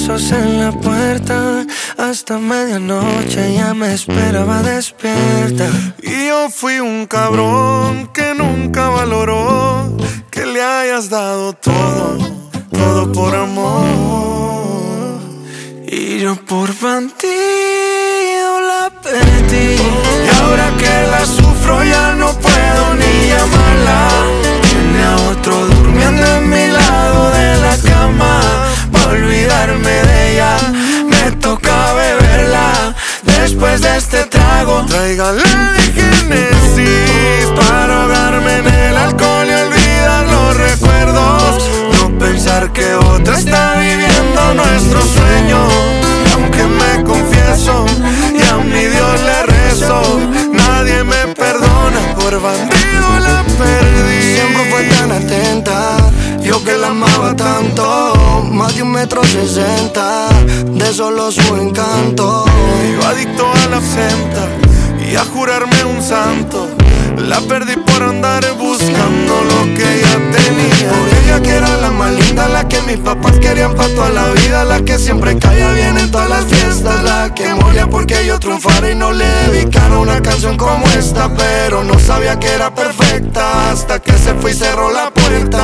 besos en la puerta. Hasta medianoche ella me esperaba despierta. Y yo fui un cabrón que nunca valoró que le hayas dado todo, todo por amor. Y yo por bandido la perdí. Y ahora que la sufro ya no puedo ni llamarla. Tiene a otro durmiendo en mi lado de la cama. Pa' olvidarme de ella me toca beberla. Después de este trago, tráigale de Génesis para ahogarme en el alcohol y olvidar los recuerdos. no pensar que otra está viviendo nuestro sueño. Y aunque me confieso y a mi Dios le rezo, nadie me perdona, por bandido la perdí. Siempre fue tan atenta, yo que la amaba tanto. Más de 1,60 m, de solo su encanto. Yo adicto a la absenta y a jurarme un santo. La perdí por andar buscando lo que ella tenía. Por ella que era la más linda, la que mis papás querían pa' toda la vida. La que siempre caía bien en todas las fiestas. La que moría porque yo triunfara y no le dedicara una canción como esta. Pero no sabía que era perfecta hasta que se fue y cerró la puerta.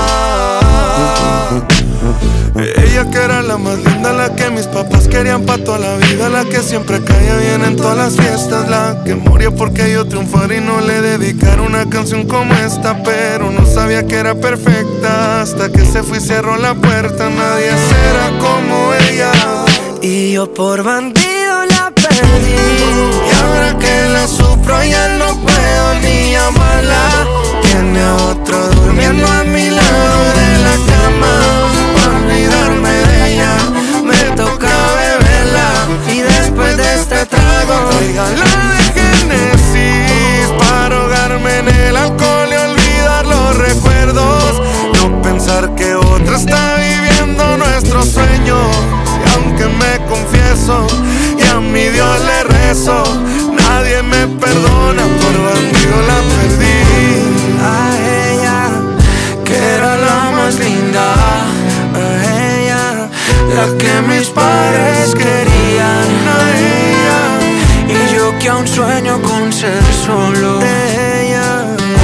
Ella que era la más linda, la que mis papás querían pa' toda la vida. La que siempre caía bien en todas las fiestas. La que moría porque yo triunfara y no le dedicara una canción como esta. Pero no sabía que era perfecta hasta que se fue y cerró la puerta. Nadie será como ella. Y yo por bandido la perdí. Y ahora que la sufro ya no puedo ni llamarla. Tiene a otro durmiendo a mi lado de la cama. Pa' olvidarme de ella me toca beberla. Y después de este trago, tráigala de Génesis para ahogarme en el alcohol y olvidar los recuerdos. No pensar que otra está viviendo nuestro sueño. Y aunque me confieso y a mi Dios le rezo, nadie me perdona, por bandido la perdí. a ella que era la más linda, a ella la que mis padres querían, a ella. Y yo que aún sueño con ser solo de ella.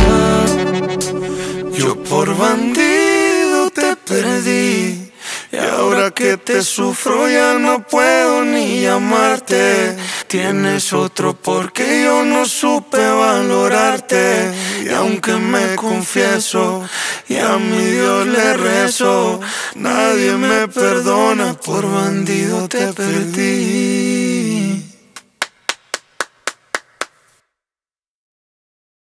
Yo por bandido te perdí. Y ahora que te sufro ya no puedo ni llamarte. Tienes otro porque yo no supe valorarte. Y aunque me confieso y a mi Dios le rezo, nadie me perdona, por bandido te perdí.